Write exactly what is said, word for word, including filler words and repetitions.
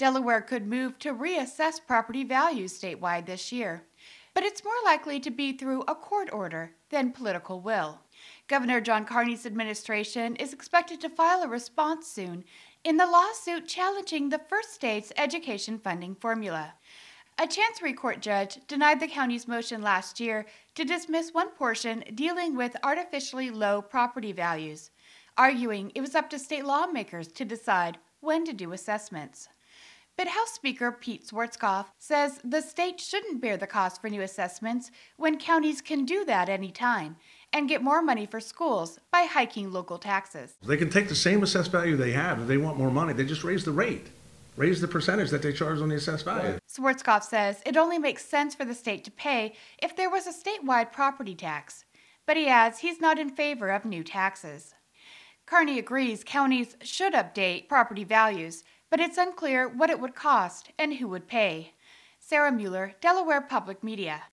Delaware could move to reassess property values statewide this year, but it's more likely to be through a court order than political will. Governor John Carney's administration is expected to file a response soon in the lawsuit challenging the first state's education funding formula. A Chancery Court judge denied the county's motion last year to dismiss one portion dealing with artificially low property values, arguing it was up to state lawmakers to decide when to do assessments. But House Speaker Pete Schwarzkopf says the state shouldn't bear the cost for new assessments when counties can do that any time and get more money for schools by hiking local taxes. They can take the same assessed value they have. If they want more money, they just raise the rate, raise the percentage that they charge on the assessed value. Schwarzkopf says it only makes sense for the state to pay if there was a statewide property tax, but he adds he's not in favor of new taxes. Carney agrees counties should update property values, but it's unclear what it would cost and who would pay. Sarah Mueller, Delaware Public Media.